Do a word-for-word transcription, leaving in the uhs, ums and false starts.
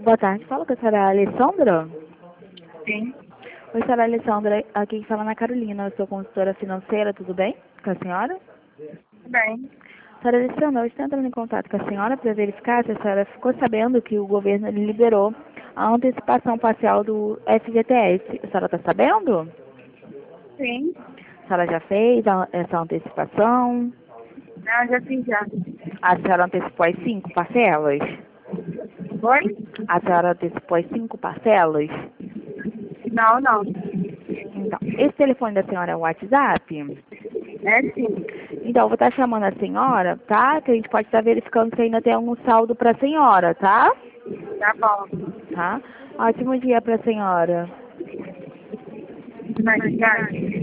Boa tarde, fala com a senhora Alessandra. Sim, Oi, senhora Alessandra, aqui que fala na Carolina, eu sou consultora financeira, tudo bem com a senhora? tudo bem. Senhora Alessandra, eu estou entrando em contato com a senhora para verificar se a senhora ficou sabendo que o governo liberou a antecipação parcial do F G T S. A senhora está sabendo? Sim, A senhora já fez a- essa antecipação? não, já fiz já. A senhora antecipou as cinco parcelas? Oi? A senhora antecipou as cinco parcelas? Não, não. Então, esse telefone da senhora é o WhatsApp? É sim. Então, eu vou estar chamando a senhora, tá? Que a gente pode estar verificando se ainda tem algum saldo para a senhora, tá? Tá bom. Tá? Ótimo dia para a senhora. Mas, tá.